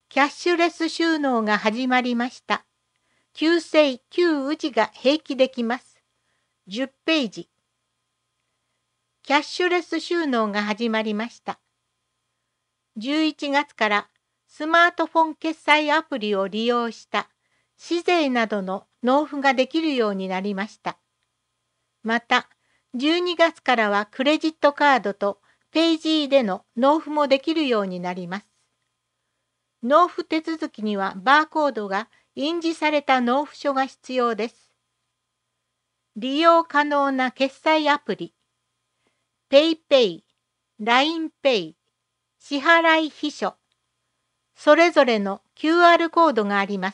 キャッシュレス収納が始まりました。旧姓旧氏が併記できます。10ページ。キャッシュレス収納が始まりました。11月からスマートフォン決済アプリを利用した紙税などの納付ができるようになりました。また、12月からはクレジットカードとペイジーでの納付もできるようになります。納付手続きにはバーコードが印字された納付書が必要です。利用可能な決済アプリ、PayPay、LINEPay、支払い秘書、それぞれの QR コードがあります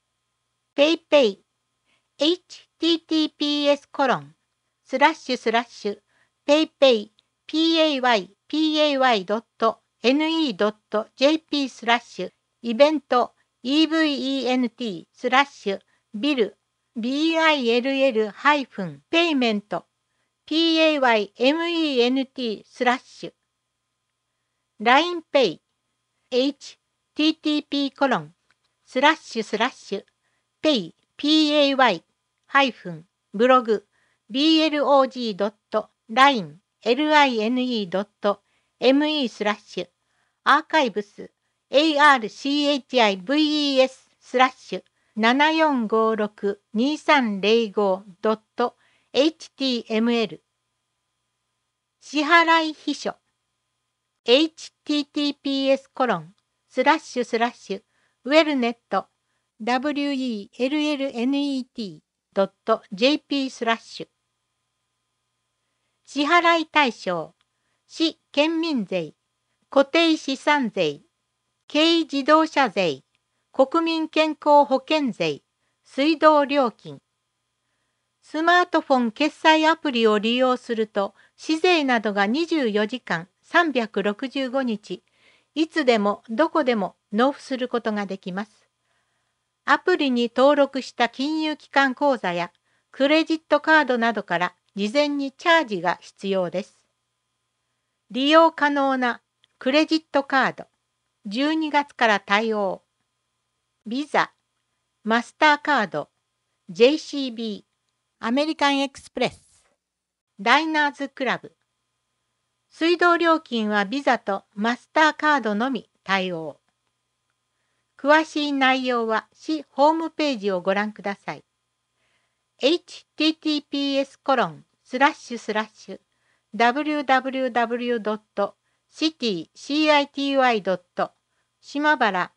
。PayPay、https://paypay、pay.ne.jp/ イベント event/bill bill-payment payment/ LINEPay http://pay-blog blog.line.me.archives archives/74562305.html 支払い秘書 https://wellnet.jp/ 支払い対象、市県民税、固定資産税、軽自動車税、国民健康保険税、水道料金。スマートフォン決済アプリを利用すると、紙税などが24時間365日、いつでもどこでも納付することができます。アプリに登録した金融機関口座やクレジットカードなどから事前にチャージが必要です。利用可能なクレジットカード、12月から対応。ビザ、マスターカード、JCB、アメリカンエクスプレス、ダイナーズクラブ。水道料金はビザとマスターカードのみ対応。詳しい内容は市ホームページをご覧ください。https://www.city.city. 島原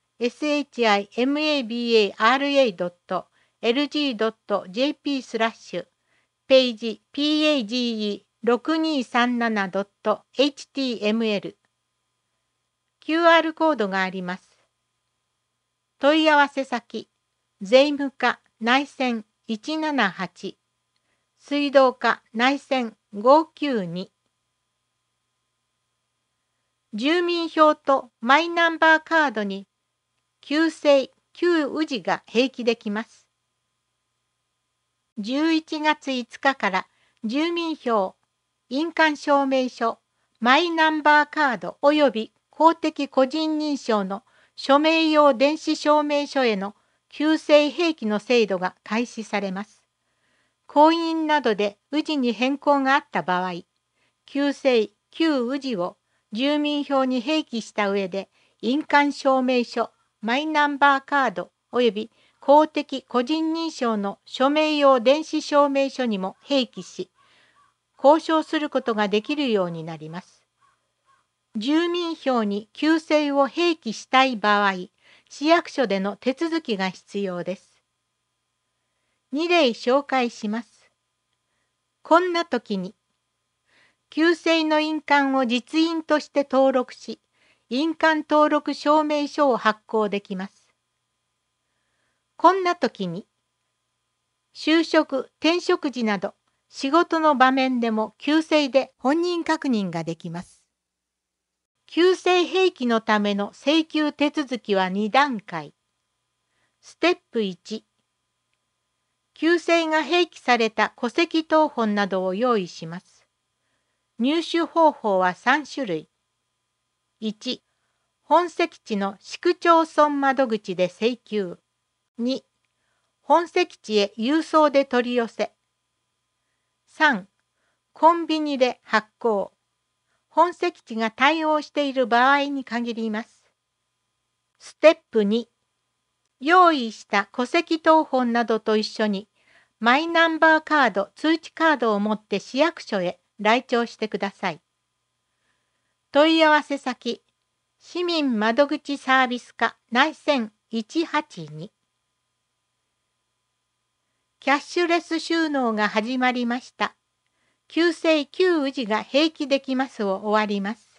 shimabara.lg.jp/ ページ page6237.html QR コードがあります。問い合わせ先、税務課内線178、水道課内線592。住民票とマイナンバーカードに旧姓旧氏が併記できます。11月5日から住民票、印鑑証明書、マイナンバーカードおよび公的個人認証の署名用電子証明書への旧姓併記の制度が開始されます。婚姻などで氏に変更があった場合、旧姓旧氏を住民票に併記した上で、印鑑証明書、マイナンバーカードおよび公的個人認証の署名用電子証明書にも併記し、交渉することができるようになります。住民票に旧姓を併記したい場合、市役所での手続きが必要です。2例紹介します。こんな時に、旧姓の印鑑を実印として登録し、印鑑登録証明書を発行できます。こんな時に、就職・転職時など、仕事の場面でも旧姓で本人確認ができます。旧姓併記のための請求手続きは2段階。ステップ1、旧姓が併記された戸籍謄本などを用意します。入手方法は3種類。1、 本籍地の市区町村窓口で請求。2、本籍地へ郵送で取り寄せ。3、コンビニで発行。本籍地が対応している場合に限ります。ステップ2、用意した戸籍謄本などと一緒に、マイナンバーカード、通知カードを持って市役所へ来庁してください。問い合わせ先、市民窓口サービス課内線182。キャッシュレス収納が始まりました。旧姓旧氏が併記できますを終わります。